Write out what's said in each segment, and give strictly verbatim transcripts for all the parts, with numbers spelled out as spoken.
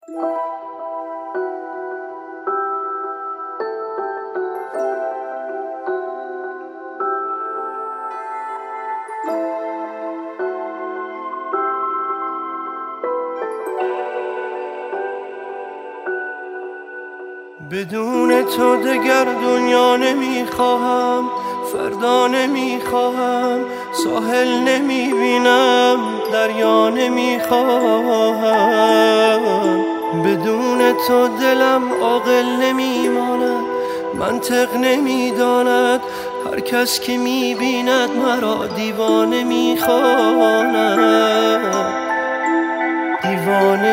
بدون تو دگر دنیا نمیخواهم، فردا نمیخواهم، ساحل نمیبینم، دریا نمیخواهم. بدون تو دلم عاقل نمیماند، منطق نمیداند، هر کس که میبیند مرا دیوانه میخواند، دیوانه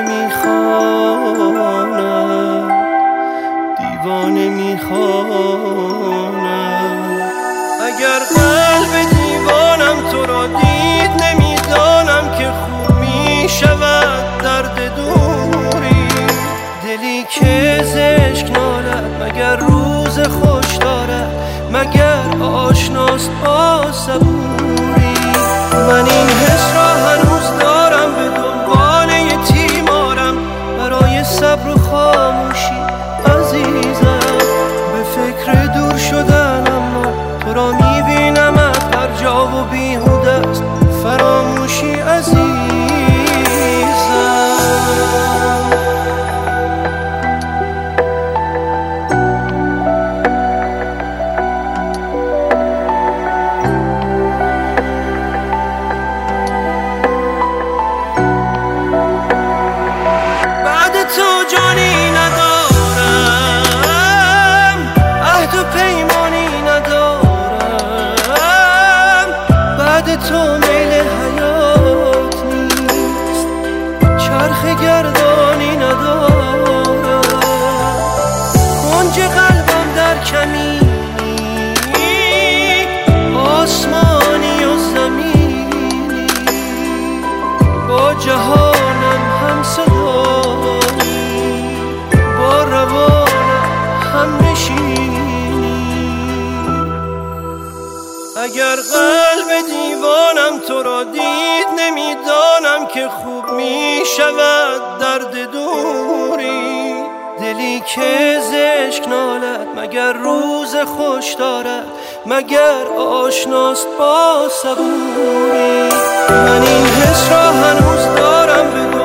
میخواند، دیوانه میخوانم. اگر قلب دیوانم تو را دید، نمیدانم که خوب میشود درد دوری. دلی که زشک نالد مگر روز خوش دارد، مگر آشناست با صبوری. من این حس را هنوز دارم، به دنبال یتیمارم، برای صبر و خاموشی عزیزم. به فکر دور شدن اما تو را میبینم هر جا و بیهوده است فراموشی عزیزم. بعد تو جانی ندارم، عهد و پیمانی ندارم. بعد تو میل حیات نیست، چرخ گردانی ندارم. کنج قلبم در کمینی، آسمانی و زمینی، با جهانم هم صدایی، با روانم هم نشینی. اگر قلب دیوانم تو را دید، نمیدانم که خوب میشود درد دوری. دلی که زشک نالد مگر روز خوش دارد، مگر آشناست با صبوری. من این حس را هنوز دارم، بگو